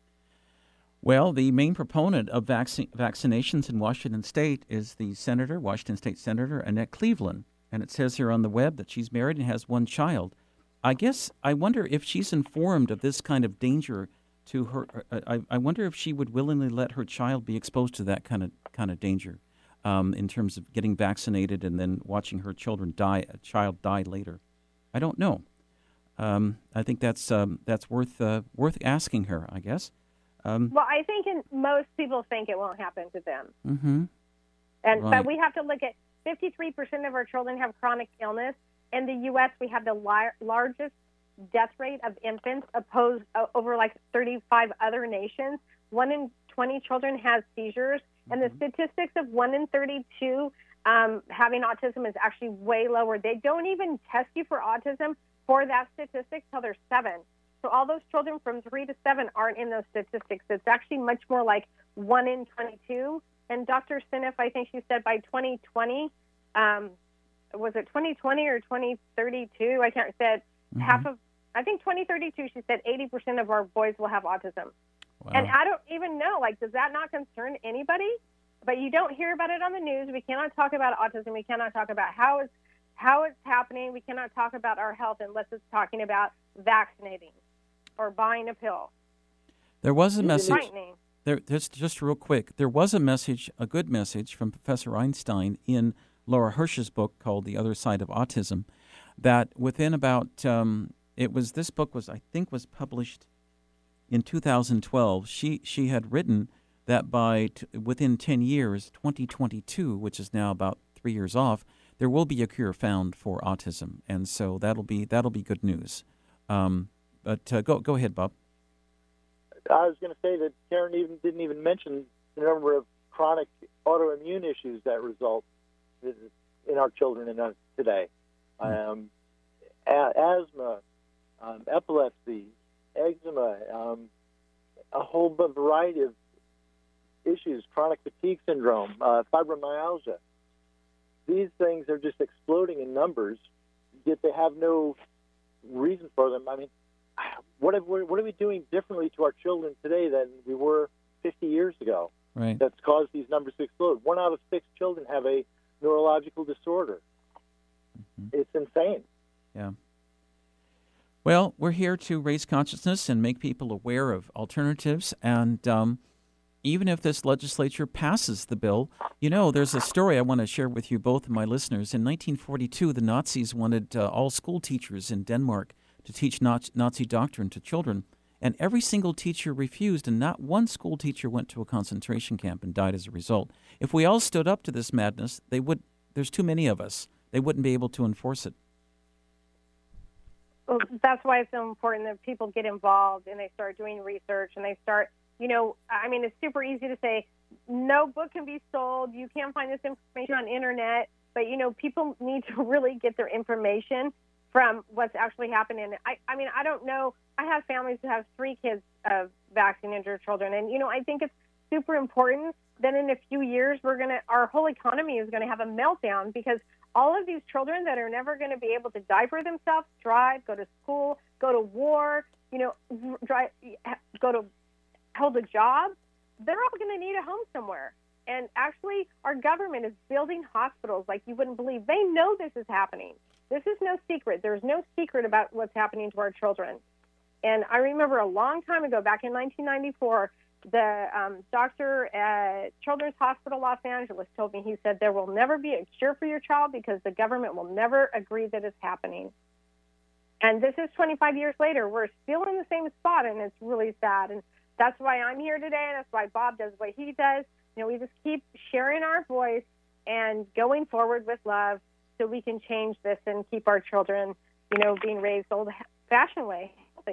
Well, the main proponent of vac- vaccinations in Washington State is the senator, Washington State Senator Annette Cleveland. And it says here on the web that she's married and has one child. I guess I wonder if she's informed of this kind of danger to her. I, I wonder if she would willingly let her child be exposed to that kind of kind of danger, um, in terms of getting vaccinated and then watching her children die, a child die later. I don't know. Um, I think that's um, that's worth uh, worth asking her, I guess. Um, well, I think in, most people think it won't happen to them. Mm-hmm. And right. But we have to look at fifty-three percent of our children have chronic illness. In the U S, we have the li- largest death rate of infants opposed uh, over like thirty-five other nations. One in twenty children has seizures, mm-hmm. and the statistics of one in thirty-two um, having autism is actually way lower. They don't even test you for autism for that statistic till they're seven. So all those children from three to seven aren't in those statistics. It's actually much more like one in twenty-two. And Doctor Seneff, I think she said by twenty twenty, um, was it twenty twenty or twenty thirty-two? I can't say mm-hmm. half of. I think twenty thirty-two, she said eighty percent of our boys will have autism. Wow. And I don't even know, like, does that not concern anybody? But you don't hear about it on the news. We cannot talk about autism. We cannot talk about how it's, how it's happening. We cannot talk about our health unless it's talking about vaccinating or buying a pill. There was a message. There, just, just real quick, there was a message, a good message from Professor Einstein in Laura Hirsch's book called The Other Side of Autism, that within about... Um, It was this book was I think was published in two thousand twelve. She she had written that by t- within ten years, twenty twenty-two, which is now about three years off, there will be a cure found for autism, and so that'll be that'll be good news. Um, but uh, go go ahead, Bob. I was going to say that Karen even didn't even mention the number of chronic autoimmune issues that result in our children in our, today. Mm. Um, a- asthma. Um, epilepsy, eczema, um, a whole variety of issues, chronic fatigue syndrome, uh, fibromyalgia. These things are just exploding in numbers, yet they have no reason for them. I mean, what, have we, what are we doing differently to our children today than we were fifty years ago? Right. That's caused these numbers to explode. One out of six children have a neurological disorder. Mm-hmm. It's insane. Yeah. Well, we're here to raise consciousness and make people aware of alternatives. And um, even if this legislature passes the bill, you know, there's a story I want to share with you both and my listeners. In nineteen forty-two, the Nazis wanted uh, all school teachers in Denmark to teach Nazi doctrine to children. And every single teacher refused, and not one school teacher went to a concentration camp and died as a result. If we all stood up to this madness, they would. There's too many of us. They wouldn't be able to enforce it. Well, that's why it's so important that people get involved and they start doing research and they start, you know, I mean, it's super easy to say no book can be sold. You can't find this information on internet. But, you know, people need to really get their information from what's actually happening. I, I mean, I don't know. I have families who have three kids of vaccine-injured children. And, you know, I think it's super important that in a few years we're going to, our whole economy is going to have a meltdown because all of these children that are never going to be able to diaper themselves, drive, go to school, go to war, you know, drive, go to hold a job, they're all going to need a home somewhere. And actually, our government is building hospitals like you wouldn't believe. They know this is happening. This is no secret. There's no secret about what's happening to our children. And I remember a long time ago, back in nineteen ninety-four, the um, doctor at Children's Hospital Los Angeles told me, he said, there will never be a cure for your child because the government will never agree that it's happening. And this is twenty-five years later. We're still in the same spot, and it's really sad. And that's why I'm here today. That's why Bob does what he does. You know, we just keep sharing our voice and going forward with love so we can change this and keep our children, you know, being raised old-fashioned way.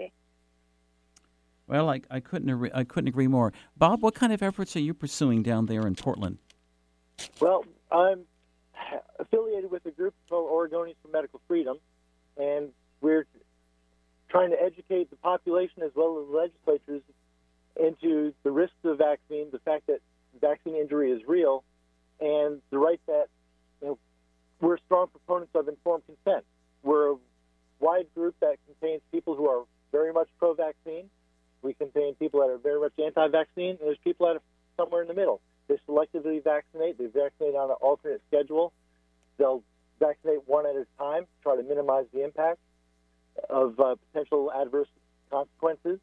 Well, I, I couldn't agree, I couldn't agree more. Bob, what kind of efforts are you pursuing down there in Portland? Well, I'm affiliated with a group called Oregonians for Medical Freedom, and we're trying to educate the population as well as legislatures into the risks of vaccine, the fact that vaccine injury is real, and the right that, you know, we're strong proponents of informed consent. We're a wide group that contains people who are very much pro-vaccine. We contain people that are very much anti-vaccine, and there's people that are somewhere in the middle. They selectively vaccinate. They vaccinate on an alternate schedule. They'll vaccinate one at a time to try to minimize the impact of uh, potential adverse consequences.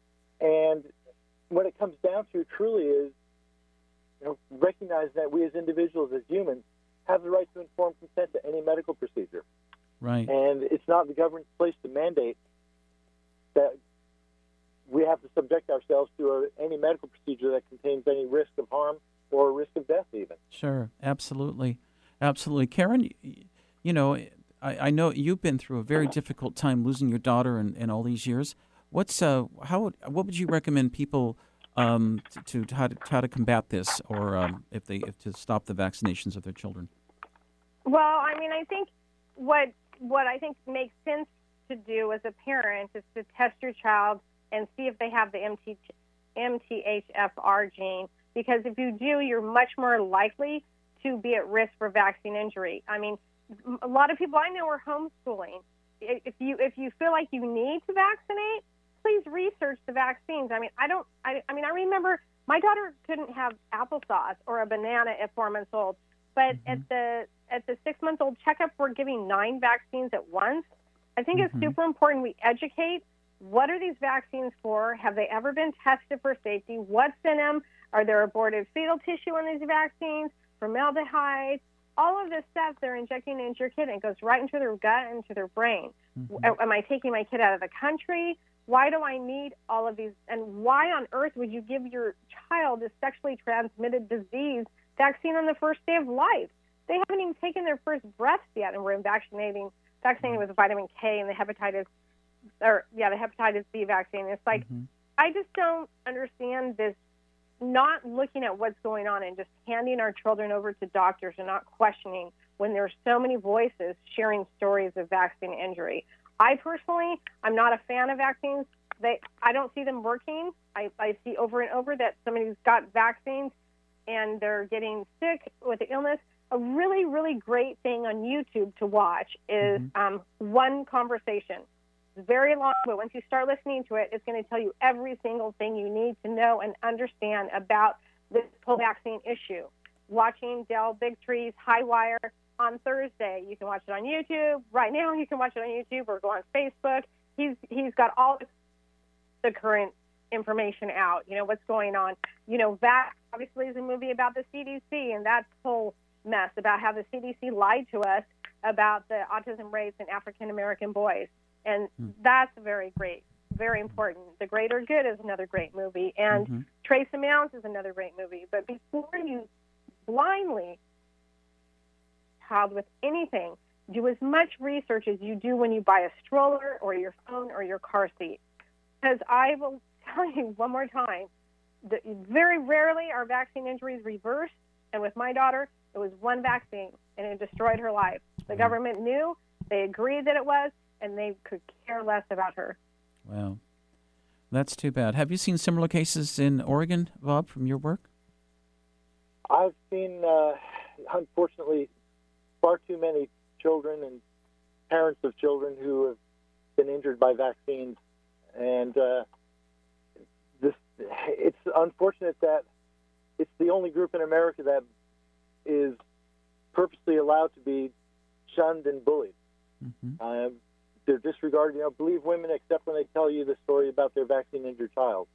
And what it comes down to truly is, you know, recognize that we as individuals, as humans, have the right to informed consent to any medical procedure. Right. And it's not the government's place to mandate that we have to subject ourselves to a, any medical procedure that contains any risk of harm or risk of death even. Sure, absolutely. Absolutely. Karen, you know, I, I know you've been through a very difficult time losing your daughter in, in all these years. What's uh, how would, what would you recommend people um, to, to how to how to combat this, or um, if they if to stop the vaccinations of their children? Well, I mean, I think what what I think makes sense to do as a parent is to test your child and see if they have the M T H F R gene, because if you do, you're much more likely to be at risk for vaccine injury. I mean, a lot of people I know are homeschooling. If you if you feel like you need to vaccinate, please research the vaccines. I mean, I don't. I, I mean, I remember my daughter couldn't have applesauce or a banana at four months old, but mm-hmm. at the at the six month old checkup, we're giving nine vaccines at once. I think mm-hmm. it's super important we educate. What are these vaccines for? Have they ever been tested for safety? What's in them? Are there aborted fetal tissue in these vaccines? Formaldehyde? All of this stuff they're injecting into your kid, and it goes right into their gut and into their brain. Mm-hmm. Am I taking my kid out of the country? Why do I need all of these? And why on earth would you give your child a sexually transmitted disease vaccine on the first day of life? They haven't even taken their first breaths yet, and we're vaccinating vaccinating with vitamin K and the hepatitis, or yeah, the hepatitis B vaccine. It's like, mm-hmm. I just don't understand this, not looking at what's going on and just handing our children over to doctors and not questioning when there's so many voices sharing stories of vaccine injury. I personally, I'm not a fan of vaccines. They, I don't see them working. I, I see over and over that somebody's got vaccines and they're getting sick with the illness. A really, really great thing on YouTube to watch is mm-hmm. um, One Conversation. It's very long, but once you start listening to it, it's going to tell you every single thing you need to know and understand about this whole vaccine issue. Watching Del Bigtree's High Wire on Thursday. You can watch it on YouTube. Right now, you can watch it on YouTube or go on Facebook. He's he's got all the current information out. You know what's going on. You know, Vax obviously is a movie about the C D C and that whole mess about how the C D C lied to us about the autism rates in African American boys, and mm. that's very great, very important. The Greater Good is another great movie, and mm-hmm. Trace Amounts is another great movie. But before you blindly child with anything, do as much research as you do when you buy a stroller or your phone or your car seat. Because I will tell you one more time, that very rarely are vaccine injuries reversed. And with my daughter, it was one vaccine, and it destroyed her life. The government knew, they agreed that it was, and they could care less about her. Wow. That's too bad. Have you seen similar cases in Oregon, Bob, from your work? I've seen, uh, unfortunately, far too many children and parents of children who have been injured by vaccines. And uh, this, it's unfortunate that it's the only group in America that is purposely allowed to be shunned and bullied. Mm-hmm. Um, they're disregarded. You know, believe women except when they tell you the story about their vaccine-injured child.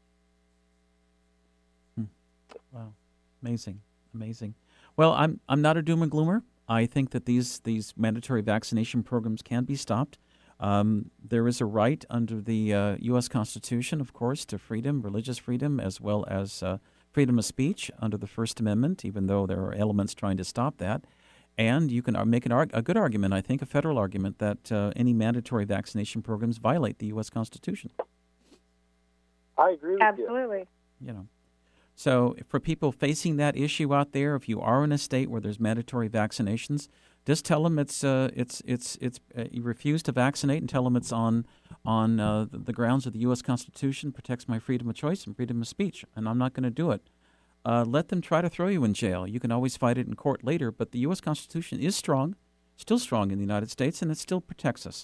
Hmm. Wow, amazing, amazing. Well, I'm I'm not a doom and gloomer. I think that these these mandatory vaccination programs can be stopped. Um, there is a right under the uh, U S Constitution, of course, to freedom, religious freedom, as well as uh, freedom of speech under the First Amendment, even though there are elements trying to stop that. And you can make an arg- a good argument, I think, a federal argument, that uh, any mandatory vaccination programs violate the U S Constitution. I agree with Absolutely. you. Absolutely. You know, so for people facing that issue out there, if you are in a state where there's mandatory vaccinations, just tell them it's uh, it's it's it's uh, you refuse to vaccinate, and tell them it's on on uh, the grounds of the U S Constitution protects my freedom of choice and freedom of speech, and I'm not going to do it. Uh, let them try to throw you in jail. You can always fight it in court later, but the U S Constitution is strong, still strong in the United States, and it still protects us.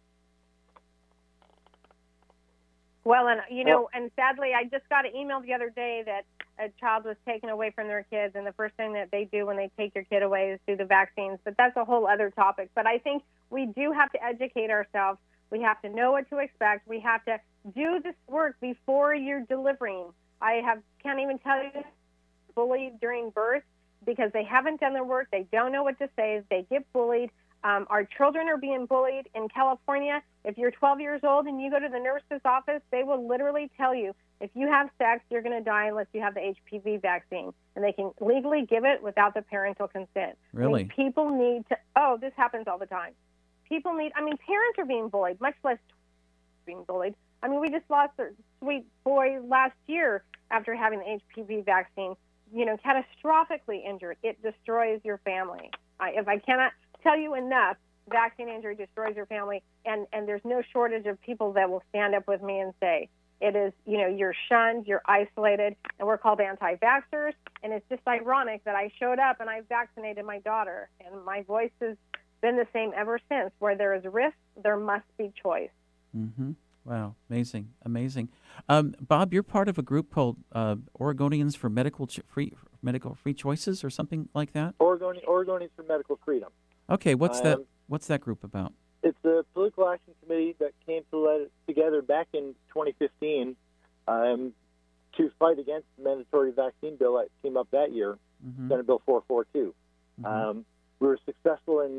Well, and you know, and sadly, I just got an email the other day that a child was taken away from their kids, and the first thing that they do when they take your kid away is do the vaccines. But that's a whole other topic. But I think we do have to educate ourselves. We have to know what to expect. We have to do this work before you're delivering. I have can't even tell you bullied during birth because they haven't done their work. They don't know what to say. They get bullied. Um, our children are being bullied in California. If you're twelve years old and you go to the nurse's office, they will literally tell you, if you have sex, you're going to die unless you have the H P V vaccine. And they can legally give it without the parental consent. Really? I mean, people need to, oh, this happens all the time. People need, I mean, parents are being bullied, much less being bullied. I mean, we just lost a sweet boy last year after having the H P V vaccine, you know, catastrophically injured. It destroys your family. I, if I cannot tell you enough, vaccine injury destroys your family, and, and there's no shortage of people that will stand up with me and say, it is, you know, you're shunned, you're isolated, and we're called anti-vaxxers, and it's just ironic that I showed up and I vaccinated my daughter, and my voice has been the same ever since. Where there is risk, there must be choice. Mm-hmm. Wow, amazing, amazing. Um, Bob, you're part of a group called uh, Oregonians for Medical Ch- Free Medical Free Choices or something like that? Oregon, Oregonians for Medical Freedom. Okay, what's um, that? What's that group about? It's a political action committee that came to let together back in twenty fifteen um, to fight against the mandatory vaccine bill that came up that year, Mm-hmm. Senate Bill four forty-two. Mm-hmm. Um, we were successful in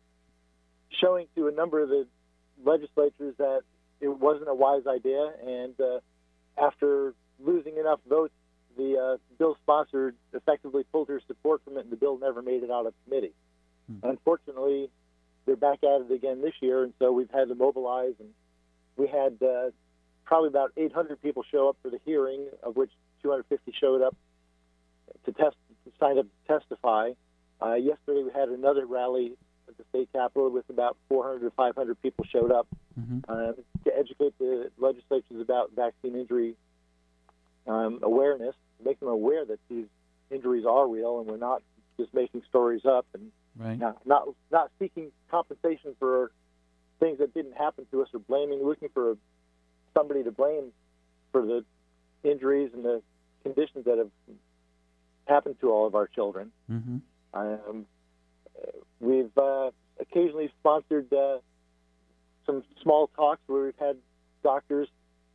showing to a number of the legislatures that it wasn't a wise idea, and uh, after losing enough votes, the uh, bill sponsor effectively pulled her support from it, and the bill never made it out of committee. Mm-hmm. Unfortunately, they're back at it again this year, and so we've had to mobilize, and we had uh, probably about eight hundred people show up for the hearing, of which two hundred fifty showed up to test, to sign up to testify. Uh, yesterday, we had another rally at the state capitol with about four hundred to five hundred people showed up Mm-hmm. uh, to educate the legislatures about vaccine injury um, awareness, make them aware that these injuries are real, and we're not just making stories up and Right. not not, not seeking compensation for things that didn't happen to us, or blaming, looking for somebody to blame for the injuries and the conditions that have happened to all of our children. Mm-hmm. Um, we've uh, occasionally sponsored uh, some small talks where we've had doctors,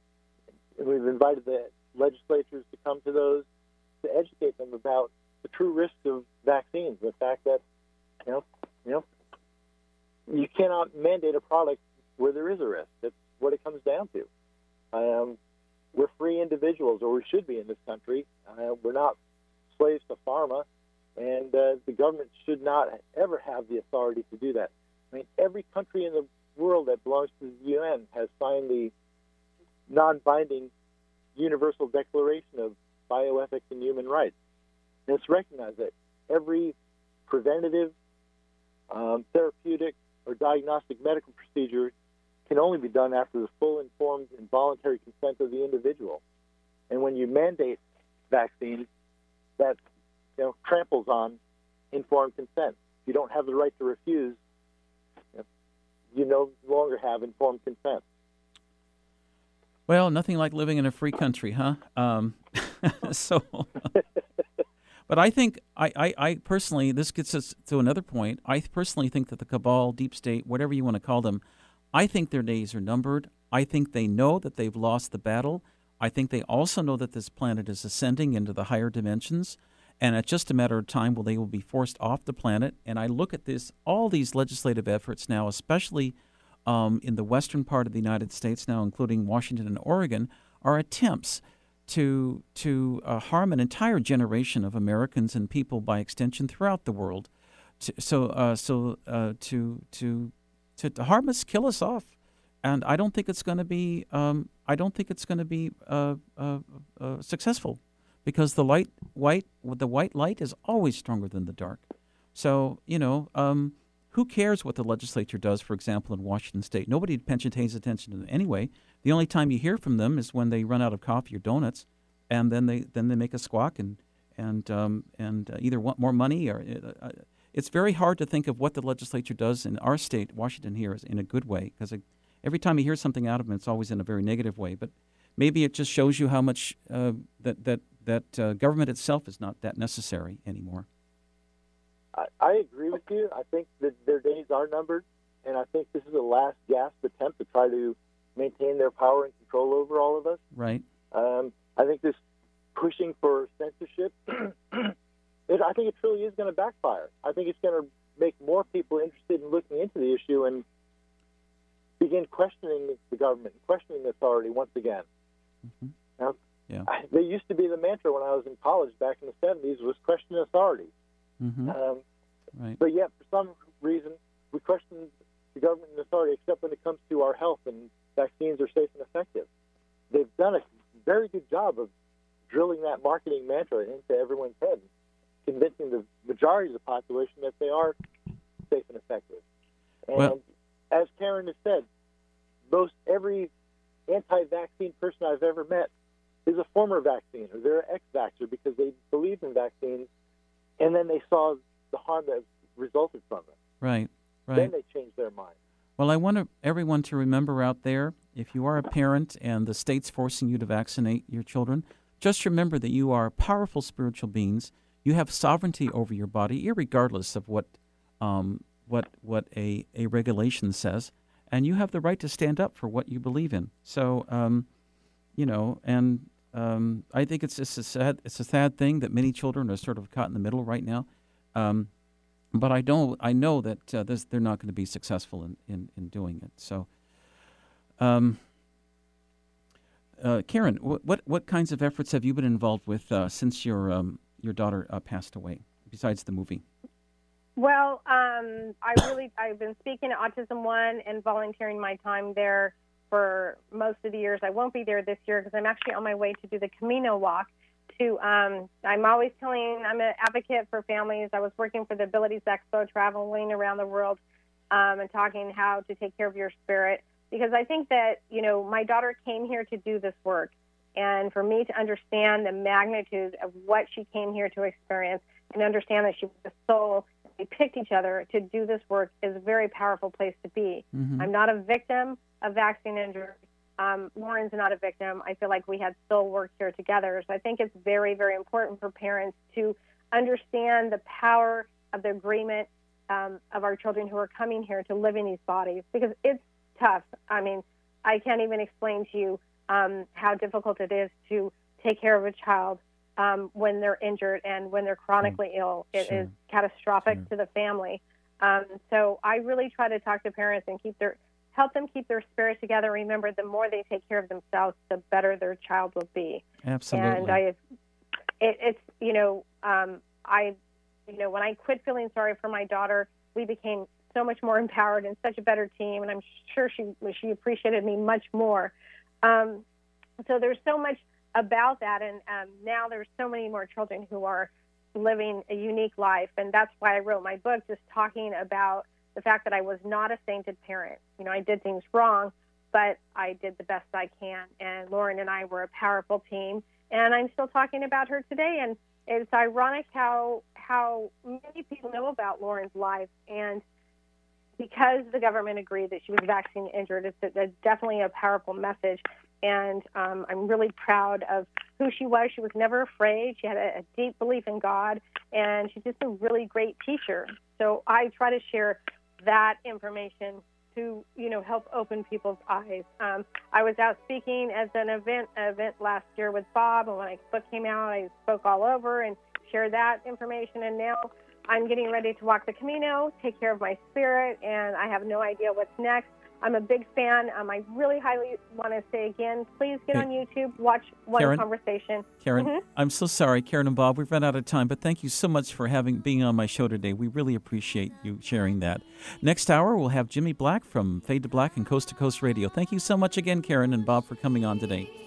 and we've invited the legislatures to come to those to educate them about the true risks of vaccines, the fact that you know, you know, you cannot mandate a product where there is a risk. That's what it comes down to. Um, we're free individuals, or we should be in this country. Uh, we're not slaves to pharma, and uh, the government should not ever have the authority to do that. I mean, every country in the world that belongs to the U N has signed the non-binding Universal Declaration of Bioethics and Human Rights. And it's recognized that every preventative, um, therapeutic, or diagnostic medical procedure can only be done after the full, informed, and voluntary consent of the individual. And when you mandate vaccines, that you know tramples on informed consent. If you don't have the right to refuse, you know, you no longer have informed consent. Well, nothing like living in a free country, huh? Um, so, but I think, I, I, I personally, this gets us to another point. I personally think that the cabal, deep state, whatever you want to call them, I think their days are numbered. I think they know that they've lost the battle. I think they also know that this planet is ascending into the higher dimensions, and it's just a matter of time when they will be forced off the planet. And I look at this, all these legislative efforts now, especially um, in the western part of the United States now, including Washington and Oregon, are attempts to to uh, harm an entire generation of Americans and people by extension throughout the world. To, so uh, so uh, to, to to to harm us, kill us off, and I don't think it's going to be um, I don't think it's going to be uh, uh, uh, successful, because the light white the white light is always stronger than the dark. So you know. Um, Who cares what the legislature does, for example, in Washington State? Nobody pays attention to them anyway. The only time you hear from them is when they run out of coffee or donuts, and then they then they make a squawk and and um, and uh, either want more money or uh, it's very hard to think of what the legislature does in our state, Washington here, is in a good way, because every time you hear something out of them, it's always in a very negative way. But maybe it just shows you how much uh, that that that uh, government itself is not that necessary anymore. I agree with you. I think that their days are numbered, and I think this is a last gasp attempt to try to maintain their power and control over all of us. Right. Um, I think this pushing for censorship, it, I think it truly is going to backfire. I think it's going to make more people interested in looking into the issue and begin questioning the government, questioning the authority once again. Mm-hmm. Now, yeah. I, they used to be the mantra when I was in college back in the seventies was question authority. Mm-hmm. Um, right. But yet, for some reason, we question the government and authority, except when it comes to our health and vaccines are safe and effective. They've done a very good job of drilling that marketing mantra into everyone's head, convincing the majority of the population that they are safe and effective. And well, as Karen has said, most every anti-vaccine person I've ever met is a former vaccine, or they're an ex-vaxxer because they believed in vaccines, and then they saw the harm that resulted from it. Right, right. Then they changed their mind. Well, I want everyone to remember out there, if you are a parent and the state's forcing you to vaccinate your children, just remember that you are powerful spiritual beings. You have sovereignty over your body, irregardless of what um, what what a, a regulation says, and you have the right to stand up for what you believe in. So, um, you know, and um, I think it's it's a sad it's a sad thing that many children are sort of caught in the middle right now. Um, but I don't I know that uh, this, they're not going to be successful in, in, in doing it. So, um, uh, Karen, what, what what kinds of efforts have you been involved with uh, since your um, your daughter uh, passed away, besides the movie? Well, um, I really, I've been speaking at Autism One and volunteering my time there for most of the years. I won't be there this year because I'm actually on my way to do the Camino walk. To, um, I'm always telling, I'm an advocate for families. I was working for the Abilities Expo, traveling around the world um, and talking how to take care of your spirit. Because I think that, you know, my daughter came here to do this work. And for me to understand the magnitude of what she came here to experience and understand that she was a soul, we picked each other to do this work, is a very powerful place to be. Mm-hmm. I'm not a victim of vaccine injury. Um, Lauren's not a victim. I feel like we had soul work here together. So I think it's very, very important for parents to understand the power of the agreement um, of our children who are coming here to live in these bodies, because it's tough. I mean, I can't even explain to you um, how difficult it is to take care of a child um, when they're injured and when they're chronically sure. ill. It sure. is catastrophic sure. to the family. Um, so I really try to talk to parents and keep their help them keep their spirit together. Remember, the more they take care of themselves, the better their child will be. Absolutely. And I, it, it's you know, um, I, you know, when I quit feeling sorry for my daughter, we became so much more empowered and such a better team. And I'm sure she she appreciated me much more. Um, so there's so much about that, and um, now there's so many more children who are living a unique life, and that's why I wrote my book, just talking about the fact that I was not a sainted parent. You know, I did things wrong, but I did the best I can. And Lauren and I were a powerful team, and I'm still talking about her today. And it's ironic how how many people know about Lauren's life, and because the government agreed that she was vaccine injured, it's a, definitely a powerful message. And um, I'm really proud of who she was. She was never afraid. She had a, a deep belief in God, and she's just a really great teacher. So I try to share that information to, you know, help open people's eyes. Um, I was out speaking as an event event last year with Bob, and when my book came out, I spoke all over and shared that information. And now I'm getting ready to walk the Camino, take care of my spirit, and I have no idea what's next. I'm a big fan. Um, I really highly want to say again, please get Hey. on YouTube, watch One Karen? Conversation. Karen, Mhm. I'm so sorry, Karen and Bob, we've run out of time, but thank you so much for having being on my show today. We really appreciate you sharing that. Next hour, we'll have Jimmy Black from Fade to Black and Coast to Coast Radio. Thank you so much again, Karen and Bob, for coming on today.